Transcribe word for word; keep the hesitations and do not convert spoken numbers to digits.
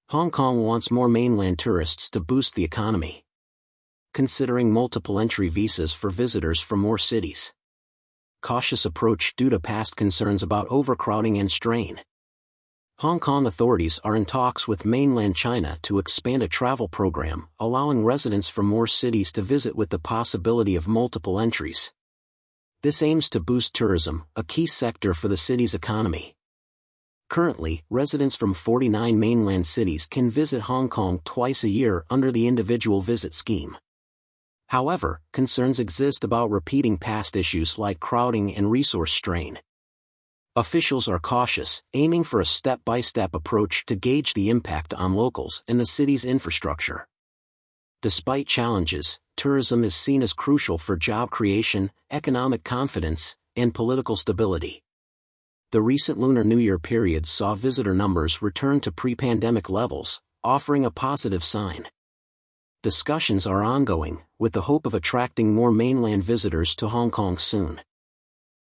Hong Kong wants more mainland tourists to boost the economy. Considering multiple entry visas for visitors from more cities. Cautious approach due to past concerns about overcrowding and strain. Hong Kong authorities are in talks with mainland China to expand a travel program, allowing residents from more cities to visit with the possibility of multiple entries. This aims to boost tourism, a key sector for the city's economy. Currently, residents from forty-nine mainland cities can visit Hong Kong twice a year under the individual visit scheme. However, concerns exist about repeating past issues like crowding and resource strain. Officials are cautious, aiming for a step-by-step approach to gauge the impact on locals and the city's infrastructure. Despite challenges, tourism is seen as crucial for job creation, economic confidence, and political stability. The recent Lunar New Year period saw visitor numbers return to pre-pandemic levels, offering a positive sign. Discussions are ongoing, with the hope of attracting more mainland visitors to Hong Kong soon.